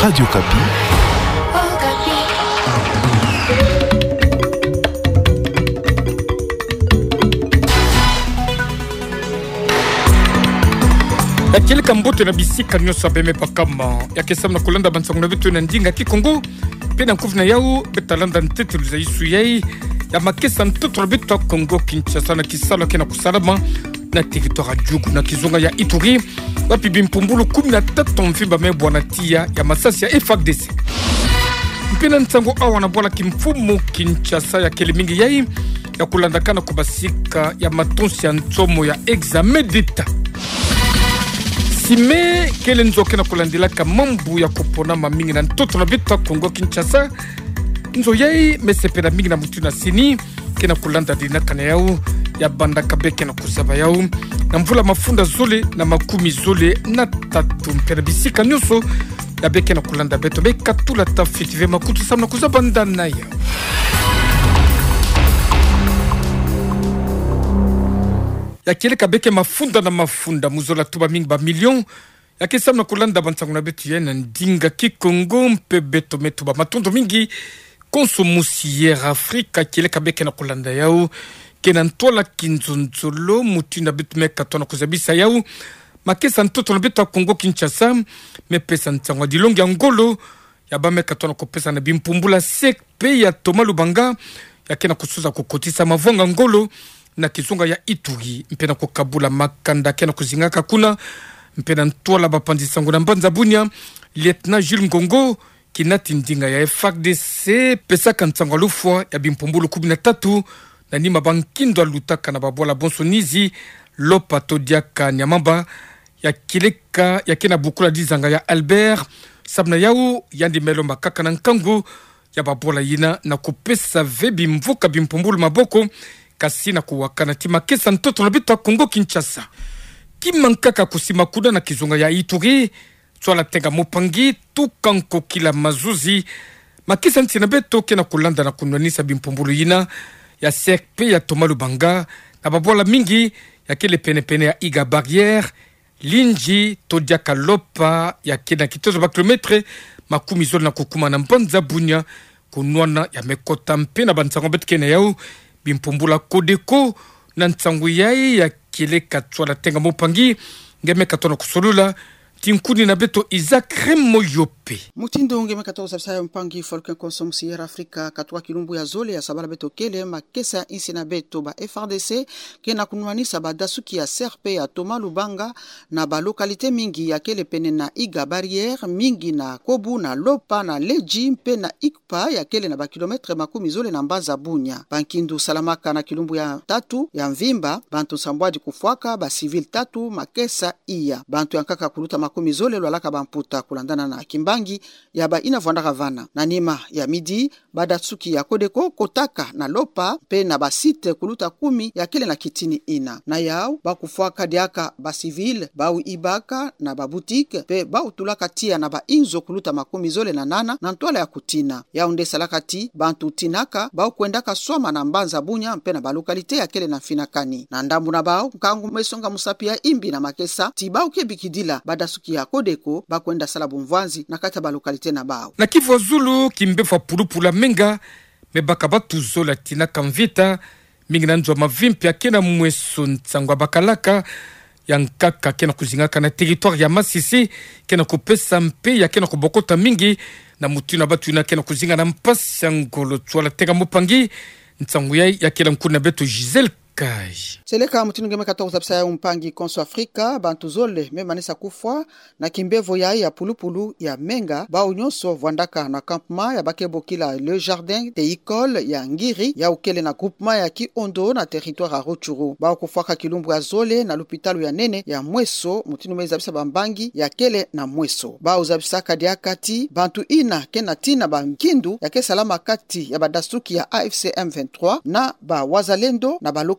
Radio Kapi. Akili kambote na bisika nyoso abeme pakama yakesam na kulanda bansango na bitu na ndinga kikongo pena nkuvna yao betalanda ntete luza isu yai ya makesa ntoto na bitu Kongo Kinshasa na kisalo kena kusalama na territoire jugu na kizunga ya Ituri wapi bimpumbulu 13 mfimba mebwana tia ya masasi ya FARDC mpena ntango awa na bwana kimfumu Kinshasa ya kelimingi yai ya kulandakana kubasika ya matonsi ya ntomo ya examen d'etat Sime kele nzoke na kulandila kamambu ya kupona mamingi na ntoto na bitu Kongo Kinshasa nzo yai mesepena mingi na mutu na sini kena kulanda dina kana yao ya banda kabeke na kusaba yao na mvula mafunda zole na makumi zole na tatu mpena bisika nyoso ya beke na kulanda beto be katula tafiti ve makutu sam na kusaba ndana yao ya kile kabeke mafunda na mafunda muzola tuba mingi ba million ya kesam na kulanda bantangu na betu ya na ndinga kikongo mpe beto metuba matondo mingi konsomusier Afrika kile kabeke na kulanda yao kena ntola kinzonzolo mutu na betu meka tona kuzabisa yao makesa ntoto na betu Kongo Kinshasa mepesa ntango dilongi ya ngolo ya ba meka tona kopesa na bimpumbula sek pe ya Toma Lubanga ya kena kusuza kukotisa mavonga ngolo na kizunga ya Ituri mpena kukabula makanda kena kuzingaka kuna mpena ntola bapandi sango na mbanza bunya Lieutenant Jules Ngongo kinati ndinga ya FARDC pesa kantango lufwa ya bimpumbulu 13 na nima bankindo alutaka na babola bonsonizi lopa todiaka nyamamba ya kileka ya kena bukula dizanga ya Albert sabna yao yandi melo makaka na nkangu ya babola yina na kupesa vebi mvuka bimpumbulu maboko kasi na kuwakana tima kesa ntoto na bitu Kongo Kinshasa kimankaka kusima kuda na kizunga ya Ituri swala tenga mopangi tukanko kila mazuzi makisa ntina beto kena kulanda na kunwanisa bimpumbulu yina ya CRP ya Toma Lubanga na babola mingi ya kele pene ya Iga Barrière Linji Todiaka Lopa ya kena kitozo ba kilometre makumi zolo na kukuma na mpanza bunya kunwana ya mekota mpe na bansango betu kena yao bimpumbula Kodeko na ntangu yai ya kile katwala tenga mopangi ngeme katona kusolula tinkuni na beto Isaac Remoyope mutindo ngeme katona sabisa mpangi folken konsomusier Afrika katwa kilumbu ya zole ya sabala beto kele makesa insi na beto ba FARDC kena kunwanisa badasuki ya CRP ya Toma Lubanga na ba lokalite mingi ya kele pene na Iga Barrière mingi na Kobu na Lopa na Leji mpe na Ikpa ya kele na ba kilometre makumi zole na mbaza bunya bankindu salamaka na kilumbu ya tatu ya mvimba bantu sambwadi kufwaka ba civil tatu makesa iya bantu yankaka kuluta makumi zole lwalaka bamputa kulandana na kimbangi ya ba inavwandaka vana na nima ya midi badatsuki ya Kodeko kotaka na Lopa pe na basite kuluta 10 ya kele na kitini ina na yao bakufwaka diaka ba civil bau ibaka na ba boutique pe bau tulaka tia na ba inzo kuluta makumi zole na nana na ntwala ya kutina ya unde salakati bantu tinaka bau kwendaka soma na mbanza bunya mpe na ba lokalite ya kele na finakani na ndambu na bau kangu mesonga musapi ya imbi na makesa tibau kebikidila badasuki ya Kodeko bakwenda salabu mvanzi na kata ba lokalite na bao na Kivu Zulu kimbefa pulupula menga mebaka batu zola tina kamvita mingi na nzwa mavimpi akena mweso ntsangwa bakalaka ya nkaka kena kuzingaka na territoire ya Masisi kena kupesa mpe ya kena kubokota mingi na mutu na batu ina kena kuzinga na mpasi ya ngolo twala tenga mopangi ntsangu ya kena nkuna beto Giselle Kai. Seleka mutinu ngeme katoko sabisa ya mpangi konso Afrika bantu zole memanisa kufwa na kimbevo ya pulupulu ya menga ba unyoso vwandaka na campement ya bakebo kila le jardin de école ya ngiri ya ukele na groupement ya Kiondo na territoire ya Rutshuru ba kufwaka kilumbu ya zole na l'hôpital ya nene ya Mweso mutinu mezabisa bambangi ya kele na Mweso ba uzabisa kadia kati bantu ina kena tina ba mkindu ya kesalama kati ya badasuki ya AFC M23 na ba wazalendo na ba loka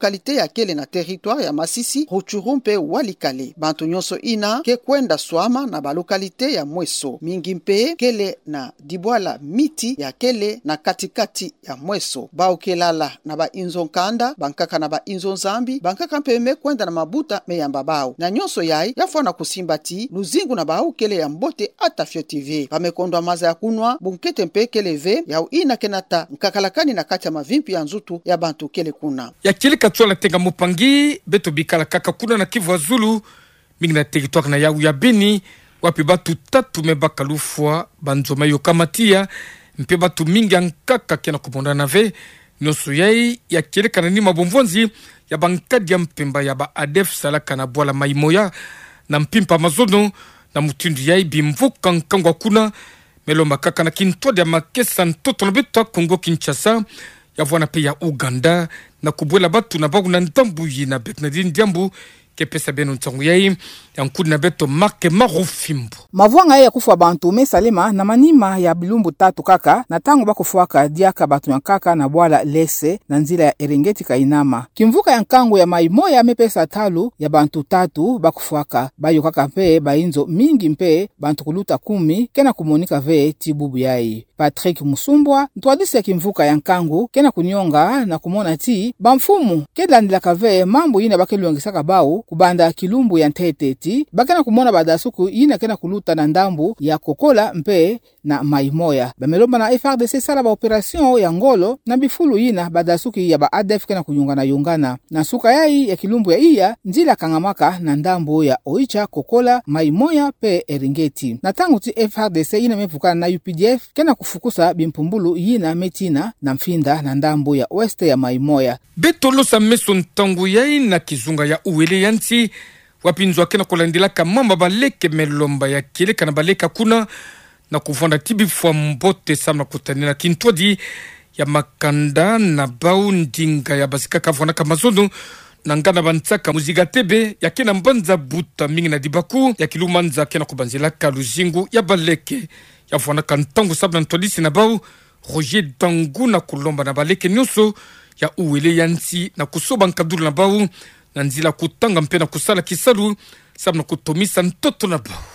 lokalite ya kele na territoire ya Masisi, Ruchuru mpe Walikale. Bantu nyonso ina ke kwenda swama na ba lokalite ya Mweso, mingi mpe kele na Dibwala miti ya kele na katikati ya Mweso. Baukelala na ba inzo nkanda, bankaka na ba inzo nzambi, bankaka mpe kwenda na mabuta meyamba bao. Na nyonso yai yafona kusimbati luzingu na baukele ya Mbote Atafio TV. Bamekondwa maza ya kunwa bunkete mpe keleve ya ina kenata nkakalakani na kati ya mavimpi ya nzutu ya bantu kele kuna. Ya kile katwala tenga mupangi beto bikala kaka kuna na Kivu Azulu mingi na territoire na Yau ya Beni wapi batu tatu mebaka lufwa banzoma yokamatia mpe batu mingi ankaka kena kuponda na ve nosu yai ya kile kanani mabomvonzi ya bankadi ya mpemba ya ba ADF salaka na Bwala Maimoya na mpimpa mazono na mutundu yai bimvuka nkangwa kuna melomba kaka na kintwadi ya makesa ntoto na beto Kongo Kinshasa ya vwana pe ya Uganda na kubwela batu na bagu na ndambuyi na Bernardine Diambu kepesa beno ntangu yai ya nkudi na beto Marke Marufimbu. Mavuanga ya kufu bantu mesalema na manima ya bilumbu tatu kaka na tangu bakufuaka diaka batu ya kaka na Bwala Lese na nzila ya Erengeti Kainama. Kimvuka ya nkangu ya Maimoya mepesa talu ya bantu tatu bakufuaka. Bayo kaka mpe bainzo mingi mpe bantu kuluta 10 kena kumonika ve tibubu yai. Patrick Musumbwa ntwadisi ya kimvuka ya nkangu kena kunyonga na kumona ti bamfumu keda ndilaka ve mambo yina bakeluongisaka bau kubanda kilumbu ya nteteti bakena kumona badasuku yina kena kuluta na ndambu ya Kokola mpe na Maimoya. Bamelomba na FRDC sala ba operation ya ngolo na bifulu yina badasuki ya ba ADF kena kunyungana yungana na suka yai ya kilumbu ya iya njila kangamaka na ndambu ya Oicha, Kokola, Maimoya pe Eringeti. Na tangu ti FRDC yina mepukana na UPDF kena kufukusa bimpumbulu yina metina na mfinda na ndambu ya Weste ya Maimoya. Betolo sa meso ntangu yai na kizunga ya uwele yanti wapinzwa kena kulandila kamamba baleke melomba ya kileka na baleka kuna na kuvanda tibi fwa Mbote samna kutanina kintwadi ya makanda na bau ndinga ya basika kavwana kamazono na ngana bantsaka muziga tebe ya kena mbanza buta mingi na dibaku ya kilumanza kena kubanzila kaluzingu ya baleke ya vwana kantangu sabna ntolisi na bau Roger Dangu na kulomba na baleke nyoso ya uwele yanti na kusoba nkadulu na bau na nzila kutanga mpe na kusala kisalu sabna kutomisa ntoto na bau.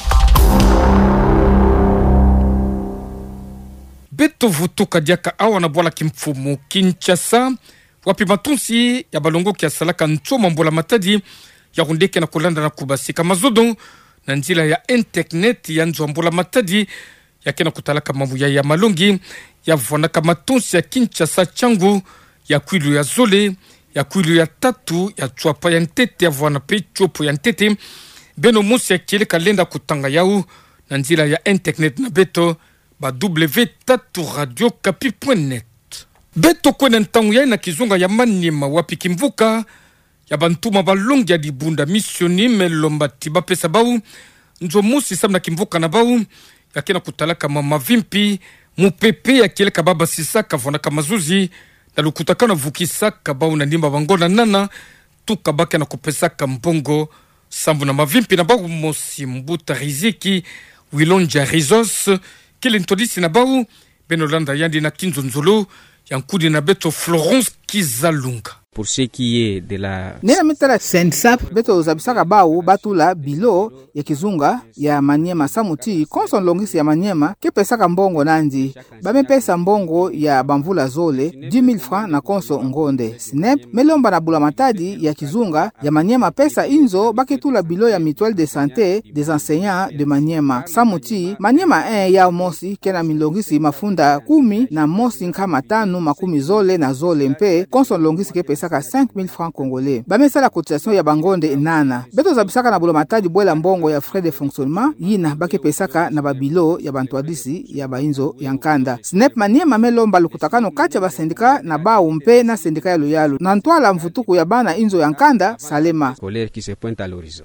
Beto vutuka diaka awa na Bwala Kimfumu Kinshasa wapi matunsi ya balongo kia salaka nchoma Mbola Matadi ya rundeke na kulanda na kubasika mazodo na nzila ya internet ya nzwa Mbola Matadi ya kena kutalaka mamu ya malongi ya vwanaka matunsi ya Kinshasa changu ya kwilu ya Zole ya kwilu ya tatu ya chwapa ya ntete ya vwana pe chopo ya ntete beno musi ya kiele kalenda kutanga yau na nzila ya internet na beto ba w3radio-kapi.net. Beto kwene ntangu ya na kizunga ya Maniema wapi kimvuka ya bantuma balongi ya dibunda misioni melomba tiba pesa bau nzo musi samna kimvuka na bau ya kena kutalaka mavimpi mupepe ya kiele kababa sisaka vona kamazuzi na lukutakana vukisaka bau na ndimba bangona nana tukabake na kupesaka mbongo sambu na mavimpi na bau mosi mbuta riziki Wilonja Rizos kile ntodisi na bau benolanda yandi na kinzo nzolo yankudi na beto Florence Kizalunga. Pour ce qui est de la nena mitala sensap beto zabisaka bau batula bilo ya kizunga ya Maniema samuti konson longisi ya Maniema kepesaka mbongo nandi bamepesa mbongo ya bamvula Zole 10,000 francs na konso ngonde snap melomba na Bula Matadi ya kizunga ya Maniema pesa inzo baketula bilo ya mutuelle de santé des enseignants de Maniema samuti Maniema 1 ya mosi kena milongisi mafunda 10 na mosi nkama 5 makumi Zole na Zole mpe konson longisi kepesa 5,000 francs congolais. Bamesala cotisation ya bangonde nana. Beto zabisaka na Bula Matadi bwela mbongo ya frais de fonctionnement yina bakepesaka na babilo ya bantuadisi ya bainzo ya nkanda. Snap Maniema melomba lukutakano kati ya basendika na bau mpe na sendika ya Loyalu. Na ntwala mvutuku ya bana inzo ya nkanda Salema. colère qui se pointe à l'horizon.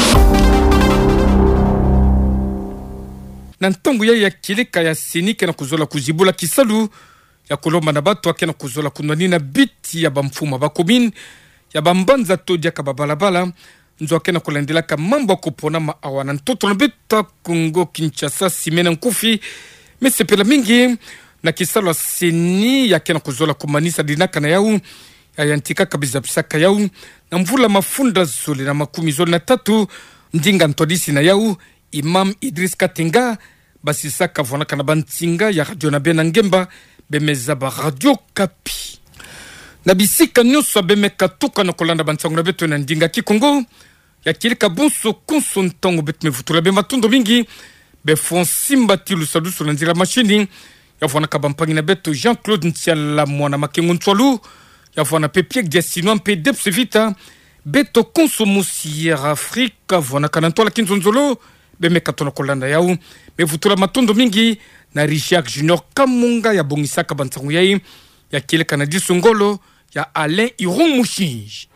Na ntongu ya kileka ya sinike na kuzola kuzibula kisalu ya kolomba na bato akena kuzola kunwani na biti ya bamfuma bakomine ya bambanza todia ka babalabala nzo akena kolendela ka mambo kupona maawana ntoto na beta Kongo Kinshasa simena nkufi mesepela mingi na kisalo seni ya kena kuzola kumanisa dinaka na yau ayantika kabisa pisaka yau na mvula mafunda zole na makumi zole na tatu ndinga ntodisi na yau Imam Idris Katenga basi saka vona kana bantinga ya radio na bena ngemba bemeza ba Radio Kapi na bisika nyuso bemeka tuka na kolanda bantangu na beto na ndinga kikongo ya kilika bonso konso ntongo betme vutura be matundo mingi be fonsimba tilu saduso na nzira machini ya vona kabampangi na beto Jean-Claude Ntiala mwana makengo ntwalu ya vona pepiek dia sinoan pe depse vita beto konso musiera Afrika vona kanantola kinzonzolo bemeka tona kolanda yau be vutura matundo mingi na Richard Junior Kamunga ya bongisaka bantangu yai ya kilika na disungolo ya Alain Iron Mouchinge